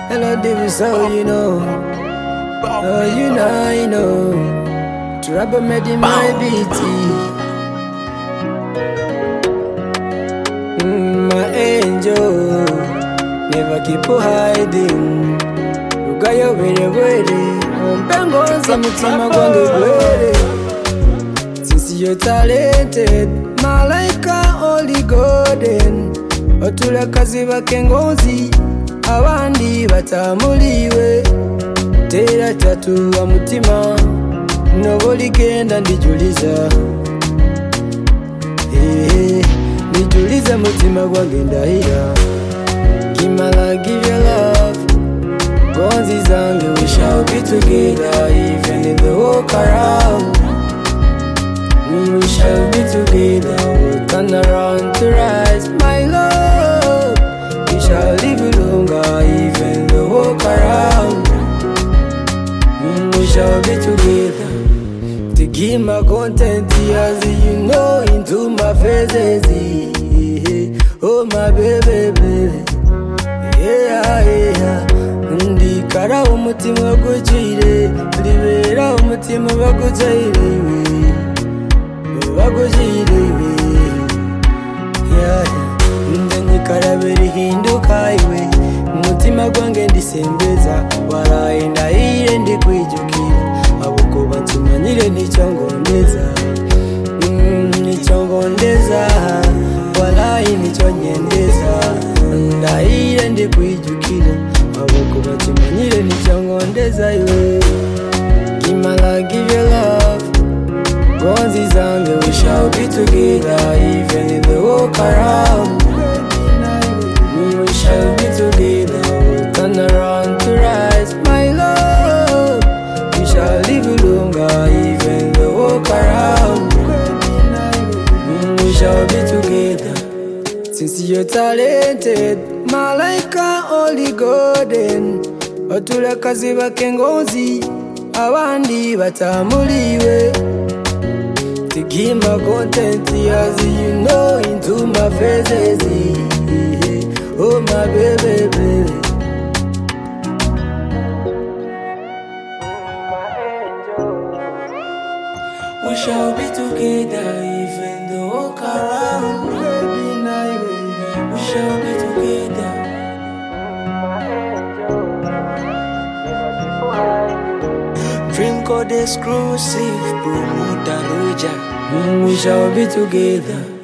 Hello, David, so you know. Oh, you know. Trouble made in my BT. My angel, never keep hiding. You got your way. Bengo mutima gwange gwere. Since you're talented, Malaika only golden. Otula kaziba kengozi, abandi batamuliwe. Tera tatu wa mutima, noboligenda ndijuliza. Nijuliza mutima gwange ndahira. Kimala give your love. Gonzi zangu, we shall be together even in the walk around. We shall be together, we'll turn around to rise, my love. We shall live longer even the walk around. We shall be together. To give my content, as you know, into my faces. Oh my baby. Yeah. Ndikara umutima gujire, libera umutima bagujire. Ndanyikara berihinduka iwe, umutima gwange ndisembeza. Waraye ndahire ndikwijukira, abuko bantumanyire nicyongondeza. Nicyongondeza, waraye nicyonyendeza. Ndahire ndikwijukira, abuko bantumanyire nicyongondeza iwe. Kimala give your love. Gonzi zangu, we shall be together even in the walk around. We shall be together, we'll turn around to rise, my love. We shall live longer even the walk around. We shall be together. Since you're talented, Malaika only golden. Otula kaziba kengozi, abandi batamuliwe. To give my content, as you know, into my faces. Oh my baby. We shall be together even the walk around. We shall be together. Dream Code exclusive, promoter Roja. We shall be together.